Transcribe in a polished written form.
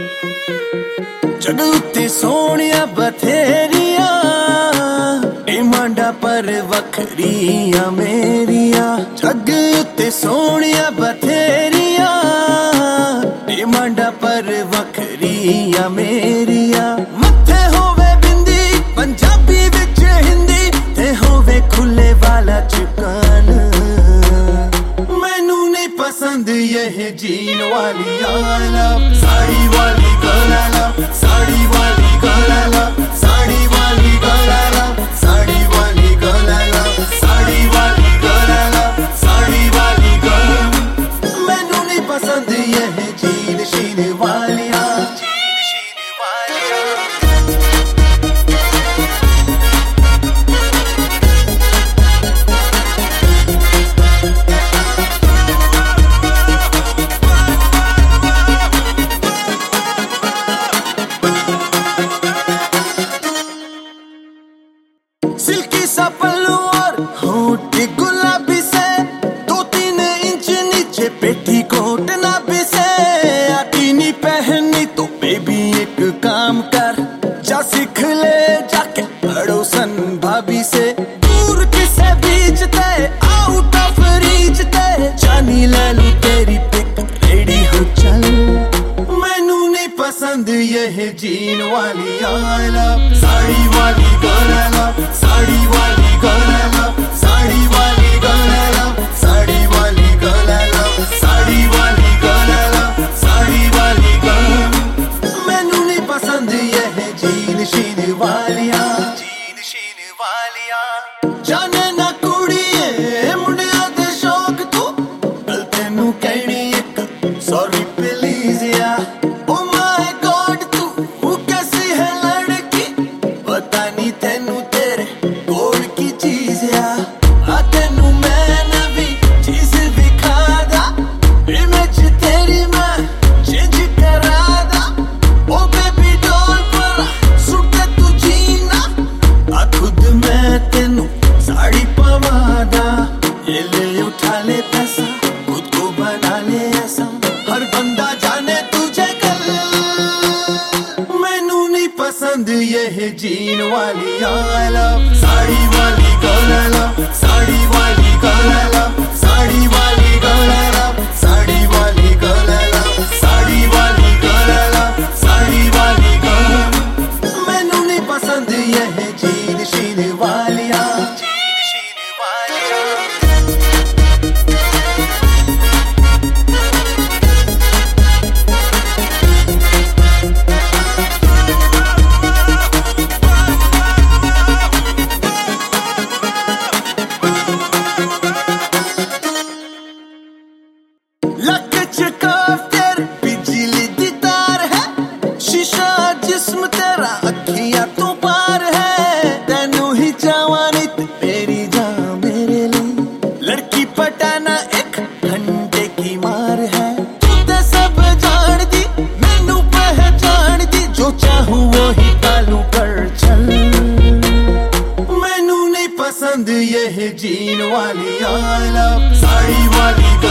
जग उत्ते सोहणिया बथेरिया डिमांडा पर वखरिया मेरिया। जग उत्ते सोहणिया बथेरिया डिमांडा पर वखरिया मेरिया। मथे होवे बिंदी पंजाबी विच हिंदी ते होवे खुले वाला चिकन। मैनू नहीं पसंद यह जीन वाली आला साड़ी वाली गलाला साड़ी वाली गलाला साड़ी वाली गलाला साड़ी वाली गलाला साड़ी वाली गलाला साड़ी वाली गला। मैनू नहीं पसंद यह जीन शीन वालिया जीन शीन वालिया। सिल्की सा पल्लू और होठ गुलाबी से 2-3 इंच नीचे पेटीकोट नाभि से। आती नहीं पहननी तो बेबी एक काम कर जा सीख ले जाके पड़ोसन भाभी से। दूर किसे बीचते आउट ऑफ रीच ते जानी ले लू तेरी पिक रेडी हो चल। मैनू नहीं पसंद यह जीन वाली आला साड़ी वाली गलाला साड़ी वाली गलाला साड़ी वाली गलाला साड़ी वाली गलाला साड़ी वाली गलाला साड़ी वाली गला। मैनू नहीं पसंद यह जीन शीन वालिया जीन शीन वालिया। जाने ना कुड़िए मुंडिया दे शौक तू गल तेनू कहनी एक सॉरी प्लीज या। ओ माय गॉड तू कैसी है लड़की पता नहीं तेनू तेरे गोड़ की चीज या। तेनू मैं नवी चीज दिखादा इमेज तेरी मैं चेंज करादा। ओ बेबी डॉल पर सुट तू जीना आ खुद मैं तेनू साड़ी पवादा। ये ले उठा ले पैसा खुद को बना ले ऐसा हर बंदा जाने तुझे कल। मैनू नहीं पसंद यह जीन वाली आला साड़ी वाली गलाला साड़ी वाली गलाला साड़ी वाली गलाला साड़ी वाली गलाला साड़ी वाली गलाला साड़ी वाली गला। मैनू नहीं पसंद यह जीन शीन वालिया जीन शीन वालिया। लक चकाफ तेरे बिजली दी तार है शीशा जिस्म तेरा अखियां तो पार है। तेनू ही जवानी तेरी जा मेरे लिए लड़की पटाना एक घंटे की मार है। तू ते सब जान दी मैनू पहचान दी जो चाहूं वो ही तालू कर चल। मैनू नहीं पसंद यह जीन वाली आला साड़ी वाली